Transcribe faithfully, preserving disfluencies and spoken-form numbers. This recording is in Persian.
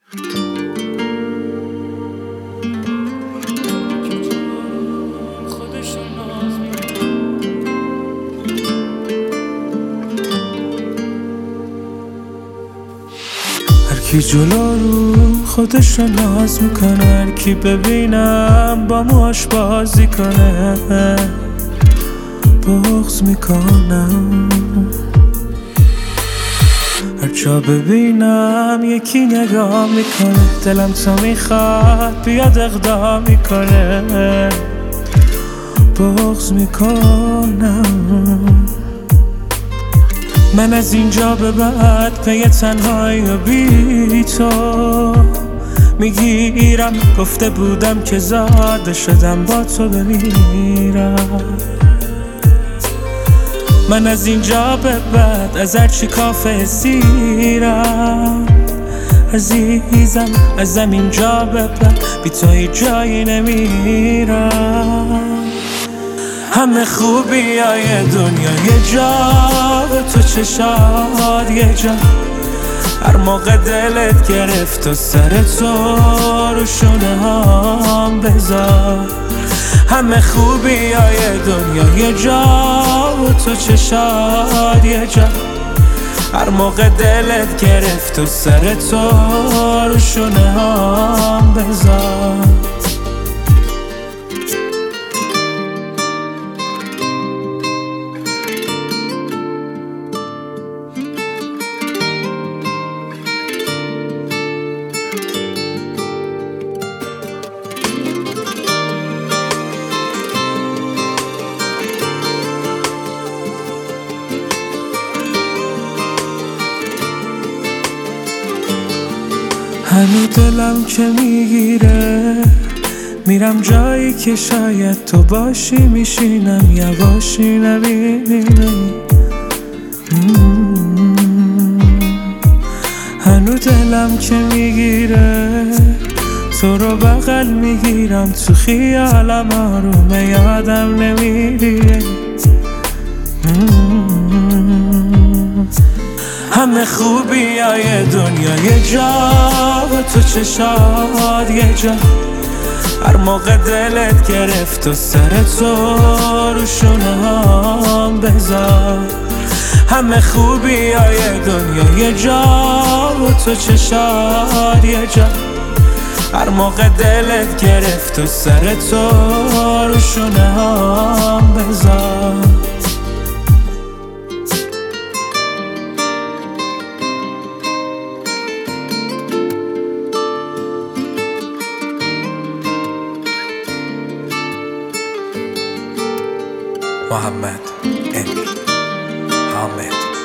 هرکی جلو رو خودش رو ناز میکنه، هرکی ببینم با موش بازی کنه بغض میکنم. هر جا ببینم یکی نگاه میکنه، دلم تا میخواد بیاد اقدام میکنه بغض میکنم. من از اینجا به بعد پی تنهایی و بی تو میگیرم، گفته بودم که زاده شدم با تو بمیرم. من از اینجا به بعد از هرچی کافه سیرم عزیزم، ازم اینجا به بعد بی تو هیچ جایی نمیرم. همه خوبی های دنیا یه جا به تو چشاد یه جا، هر موقع دلت گرفت و سر تو رو شونه هم بذار. همه خوبی های دنیا یه جا به تو چشاد یه جا، هر موقع دلت گرفت و سر تو رو شونه هم بذار. هنو دلم که میگیره میرم جایی که شاید تو باشی، میشینم یواشی نبینی. هنو دلم که میگیره تو رو بغل میگیرم، تو خیالم آرومه یادم نمیری. همه خوبی های دنیا یه جا به تو چشاد یه جا، هر موقع دلت گرفت و سر تو رو شونه هم بذار. همه خوبی های دنیا یه جا به تو چشاد یه جا، هر موقع دلت گرفت و سر تو رو شونه هم بذار. محمد امی حامد